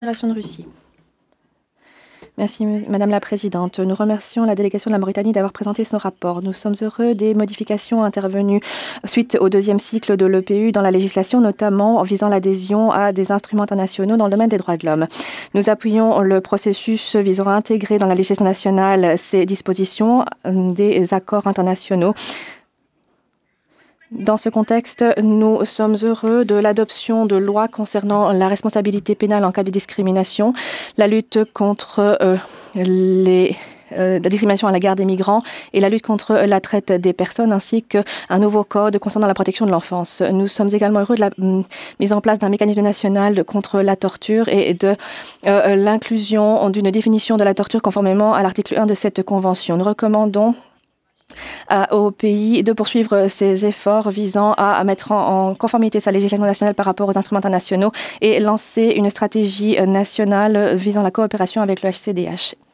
Fédération de Russie. Merci Madame la Présidente. Nous remercions la délégation de la Mauritanie d'avoir présenté son rapport. Nous sommes heureux des modifications intervenues suite au deuxième cycle de l'EPU dans la législation, notamment en visant l'adhésion à des instruments internationaux dans le domaine des droits de l'homme. Nous appuyons le processus visant à intégrer dans la législation nationale ces dispositions des accords internationaux. Dans ce contexte, nous sommes heureux de l'adoption de lois concernant la responsabilité pénale en cas de discrimination, la lutte contre la discrimination à l'égard des migrants et la lutte contre la traite des personnes, ainsi qu'un nouveau code concernant la protection de l'enfance. Nous sommes également heureux de la mise en place d'un mécanisme national contre la torture et de l'inclusion d'une définition de la torture conformément à l'article 1 de cette convention. Nous recommandons au pays de poursuivre ses efforts visant à mettre en conformité sa législation nationale par rapport aux instruments internationaux et lancer une stratégie nationale visant la coopération avec le HCDH.